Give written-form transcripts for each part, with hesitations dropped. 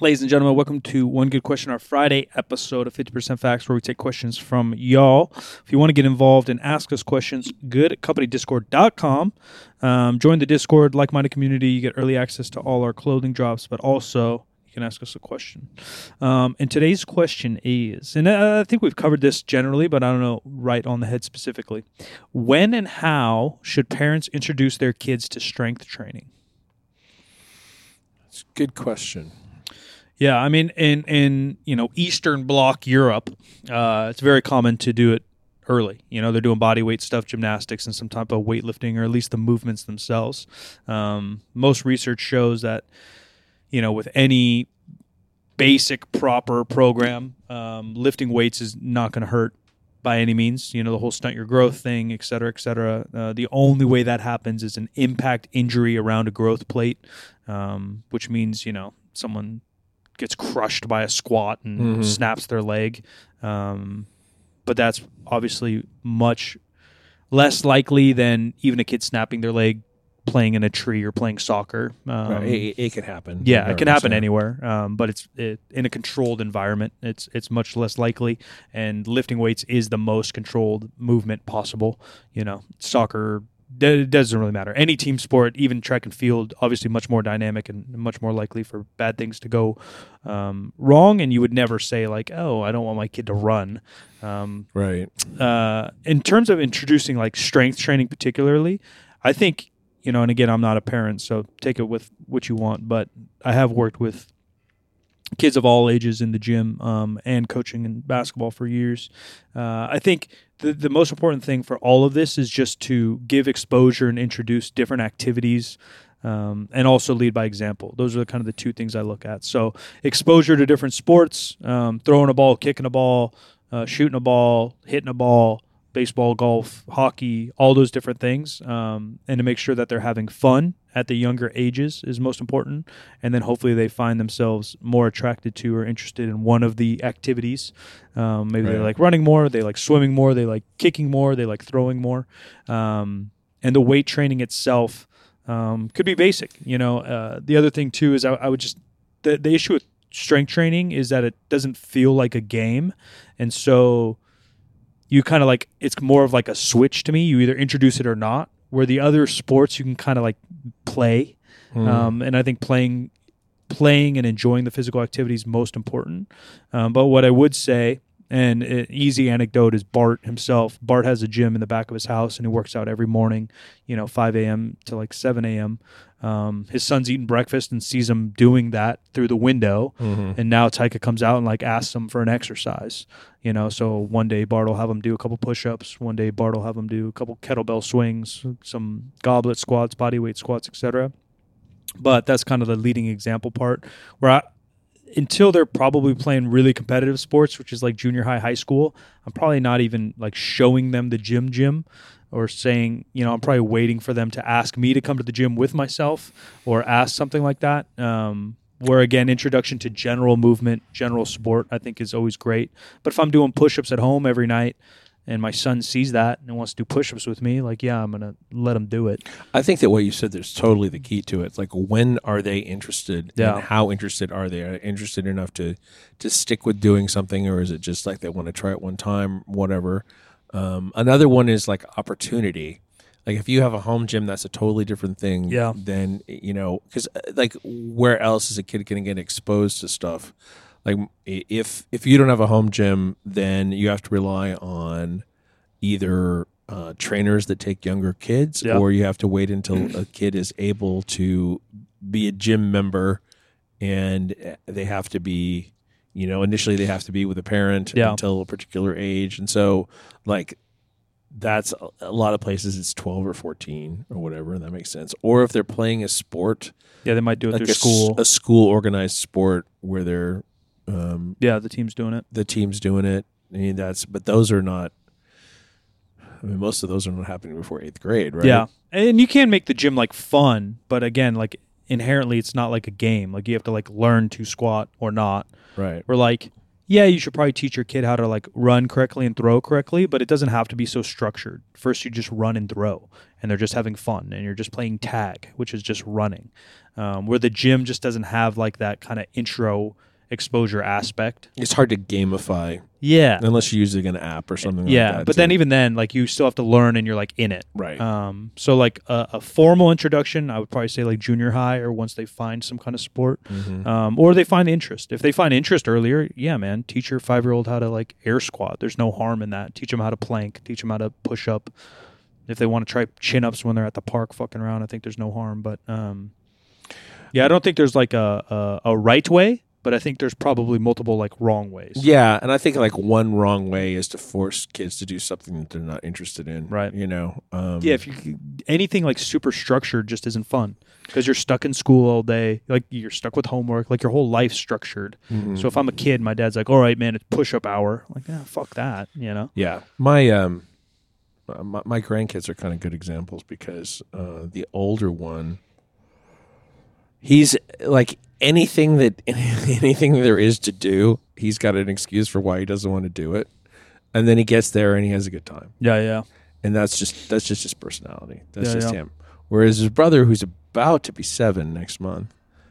Ladies and gentlemen, welcome to One Good Question, our Friday episode of 50% Facts, where we take questions from y'all. If you want to get involved and ask us questions, goodcompany.discord.com. Join the Discord, like-minded community. You get early access to all our clothing drops, but also you can ask us a question. And today's question is, and I think we've covered this generally, but I don't know right on the head specifically. When and how should parents introduce their kids to strength training? It's a good question. Yeah, I mean, in Eastern Bloc Europe, it's very common to do it early. They're doing body weight stuff, gymnastics, and some type of weightlifting, or at least the movements themselves. Most research shows that, with any basic, proper program, lifting weights is not going to hurt by any means. The whole stunt your growth thing, et cetera, et cetera. The only way that happens is an impact injury around a growth plate, which means, someone gets crushed by a squat and snaps their leg. But that's obviously much less likely than even a kid snapping their leg playing in a tree or playing soccer. It can happen. Yeah, it can happen anywhere. But it's in a controlled environment. It's much less likely. And lifting weights is the most controlled movement possible. Soccer, it doesn't really matter. Any team sport, even track and field, obviously much more dynamic and much more likely for bad things to go wrong. And you would never say like, "Oh, I don't want my kid to run." Right. In terms of introducing like strength training, particularly, I think and again, I'm not a parent, so take it with what you want. But I have worked with kids of all ages in the gym and coaching in basketball for years. I think the most important thing for all of this is just to give exposure and introduce different activities and also lead by example. Those are kind of the two things I look at. So exposure to different sports, throwing a ball, kicking a ball, shooting a ball, hitting a ball, baseball, golf, hockey, all those different things, and to make sure that they're having fun at the younger ages is most important, and then hopefully they find themselves more attracted to or interested in one of the activities. Maybe they like running more, they like swimming more, they like kicking more, they like throwing more, and the weight training itself could be basic. The other thing too is I would just the issue with strength training is that it doesn't feel like a game, and so you kind of like, it's more of like a switch to me. You either introduce it or not, where the other sports you can kind of like play. And I think playing and enjoying the physical activity is most important. But what I would say, and an easy anecdote, is Bart himself. Bart has a gym in the back of his house, and he works out every morning, 5 a.m. to like 7 a.m. His son's eating breakfast and sees him doing that through the window. And now Taika comes out and like asks him for an exercise, so one day Bart will have him do a couple push-ups. One day Bart will have him do a couple kettlebell swings, some goblet squats, body weight squats, etc. But that's kind of the leading example part where until they're probably playing really competitive sports, which is like junior high, high school, I'm probably not even like showing them the gym or saying, I'm probably waiting for them to ask me to come to the gym with myself or ask something like that. Where again, introduction to general movement, general sport, I think is always great. But if I'm doing push-ups at home every night and my son sees that and wants to do push-ups with me, like, yeah, I'm going to let him do it. I think that what you said there's totally the key to it. It's like, when are they interested and how interested are they? Are they interested enough to stick with doing something, or is it just like they want to try it one time, whatever? Another one is like opportunity. Like if you have a home gym, that's a totally different thing than, because like where else is a kid going to get exposed to stuff? Like if you don't have a home gym, then you have to rely on either trainers that take younger kids, or you have to wait until a kid is able to be a gym member, and they have to be, initially they have to be with a parent until a particular age. And so like that's a lot of places it's 12 or 14 or whatever. That makes sense. Or if they're playing a sport, they might do it like through school, a school organized sport where they're the team's doing it. The team's doing it. I mean, but those are not. I mean, most of those are not happening before 8th grade, right? Yeah, and you can make the gym like fun, but again, like inherently, it's not like a game. Like you have to like learn to squat or not. Right. Or like yeah, you should probably teach your kid how to like run correctly and throw correctly, but it doesn't have to be so structured. First, you just run and throw, and they're just having fun, and you're just playing tag, which is just running. Where the gym just doesn't have like that kind of intro exposure aspect. It's hard to gamify. Yeah. Unless you're using an app or something like that. Yeah, but then even then, like you still have to learn and you're like in it. Right. So like a formal introduction, I would probably say like junior high or once they find some kind of sport. Or they find interest. If they find interest earlier, yeah, man, teach your 5-year-old how to like air squat. There's no harm in that. Teach them how to plank. Teach them how to push up. If they want to try chin-ups when they're at the park fucking around, I think there's no harm. But yeah, I don't think there's like a right way. But I think there's probably multiple like wrong ways. Yeah, and I think like one wrong way is to force kids to do something that they're not interested in. Right. You know. Yeah. If you anything like super structured just isn't fun because you're stuck in school all day. Like you're stuck with homework. Like your whole life's structured. So if I'm a kid, my dad's like, "All right, man, it's push-up hour." I'm like, yeah, fuck that. You know. Yeah. My grandkids are kind of good examples because the older one, he's like. Anything there is to do, he's got an excuse for why he doesn't want to do it, and then he gets there and he has a good time. Yeah. And that's just his personality. That's just him. Whereas his brother, who's about to be 7 next month,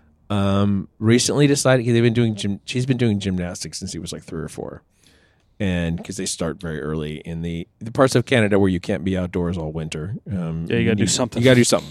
recently decided she's been doing gymnastics since he was like 3 or 4, and because they start very early in the parts of Canada where you can't be outdoors all winter. You got to do something. You got to do something.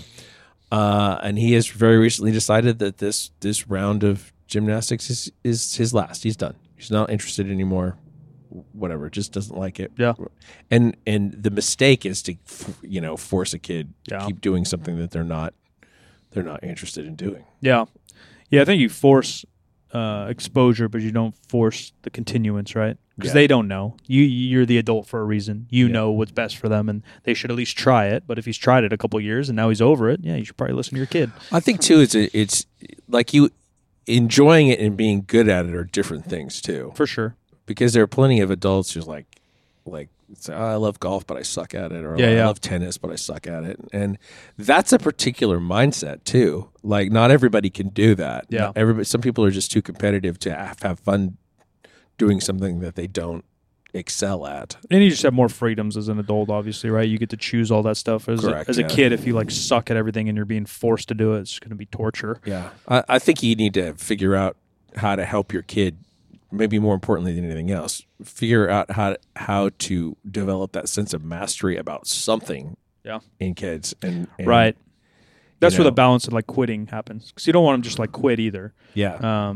And he has very recently decided that this round of gymnastics is his last. He's done. He's not interested anymore. Whatever, just doesn't like it. Yeah. And the mistake is to force a kid to keep doing something that they're not interested in doing. Yeah. I think you force exposure, but you don't force the continuance, right? Because they don't know. You're the adult for a reason. You know what's best for them, and they should at least try it. But if he's tried it a couple of years and now he's over it, yeah, you should probably listen to your kid. I think too, it's like you enjoying it and being good at it are different things too. For sure. Because there are plenty of adults who's like say, I love golf, but I suck at it, or I love tennis, but I suck at it, and that's a particular mindset too. Like not everybody can do that. Yeah. Some people are just too competitive to have fun doing something that they don't excel at. And you just have more freedoms as an adult, obviously, right? You get to choose all that stuff. As a kid, if you like suck at everything and you're being forced to do it, it's going to be torture. Yeah. I think you need to figure out how to help your kid, maybe more importantly than anything else, figure out how to develop that sense of mastery about something in kids. And right. That's where the balance of like quitting happens. Because you don't want them just like quit either. Yeah.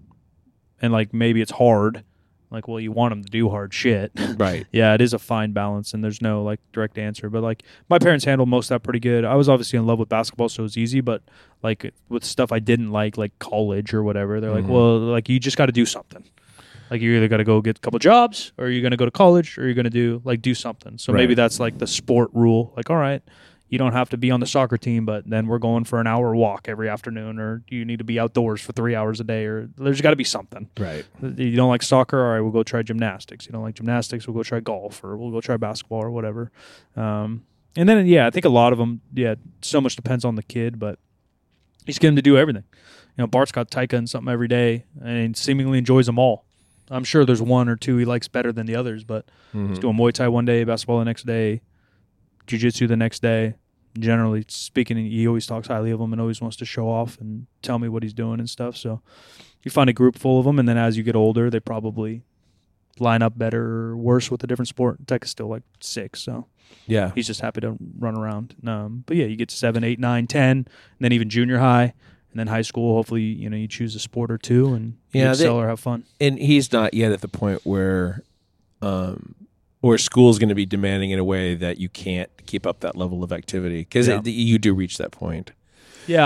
And like maybe it's hard. Like, well, you want them to do hard shit. Right. Yeah, it is a fine balance, and there's no, like, direct answer. But, like, my parents handled most of that pretty good. I was obviously in love with basketball, so it was easy. But, like, with stuff I didn't like college or whatever, they're like, well, like, you just got to do something. Like, you either got to go get a couple jobs, or you're going to go to college, or you're going to do something. So maybe that's, like, the sport rule. Like, all right, you don't have to be on the soccer team, but then we're going for an hour walk every afternoon, or you need to be outdoors for 3 hours a day, or there's got to be something. Right. You don't like soccer? All right, we'll go try gymnastics. You don't like gymnastics? We'll go try golf, or we'll go try basketball or whatever. And then, I think a lot of them, so much depends on the kid, but you just get them to do everything. You know, Bart's got taika and something every day and seemingly enjoys them all. I'm sure there's one or two he likes better than the others, but he's doing Muay Thai one day, basketball the next day, jiu-jitsu the next day. Generally speaking, he always talks highly of them and always wants to show off and tell me what he's doing and stuff. So you find a group full of them, and then as you get older, they probably line up better or worse with a different sport. Tech is still like 6, so he's just happy to run around. But yeah, you get to 7, 8, 9, 10, and then even junior high, and then high school. Hopefully, you choose a sport or two and excel or have fun. And he's not yet at the point where school's going to be demanding in a way that you can't keep up that level of activity, because you do reach that point. Yeah.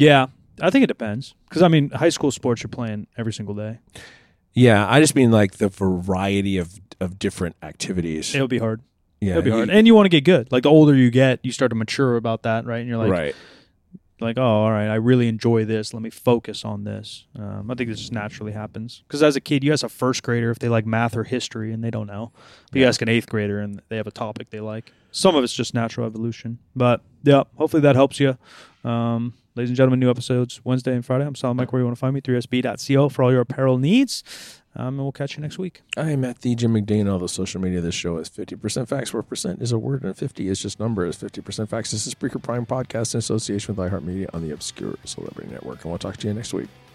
I think it depends, because I mean, high school sports you're playing every single day. Yeah, I just mean like the variety of different activities. It'll be hard. Yeah, it'll be hard, and you want to get good. Like the older you get, you start to mature about that, right? And you're like, right. Like, oh, all right, I really enjoy this. Let me focus on this. I think this just naturally happens. Because as a kid, you ask a first grader if they like math or history, and they don't know. But you ask an 8th grader, and they have a topic they like. Some of it's just natural evolution. But, yeah, hopefully that helps you. Ladies and gentlemen, new episodes Wednesday and Friday. I'm Solid Mike, where you want to find me, 3sb.co for all your apparel needs. And we'll catch you next week. I am at the Jim McDane. All the social media. This show is 50% facts, where percent is a word, and 50 is just number. Is 50% facts. This is Spreaker Prime Podcast in association with iHeartMedia on the Obscure Celebrity Network. And we'll talk to you next week.